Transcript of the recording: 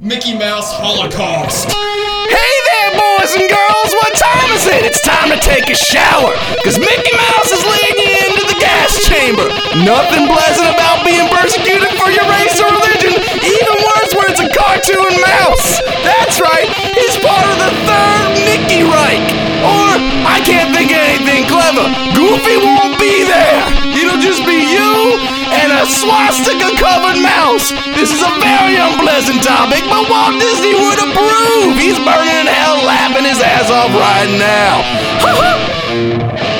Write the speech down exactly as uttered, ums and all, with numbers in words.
Mickey Mouse Holocaust. Hey there, boys and girls, what time is it? It's time to take a shower, cause Mickey Mouse is leading you into the gas chamber. Nothing pleasant about being persecuted for your race or religion, even worse when it's a cartoon mouse. That's right, he's part of the Third Mickey Reich. Or, I can't think of anything clever, Goofy won't be there. It'll just be you and a swastika-covered mouse. This is a very unpleasant topic, but Walt Disney would approve. He's burning in hell laughing his ass off right now.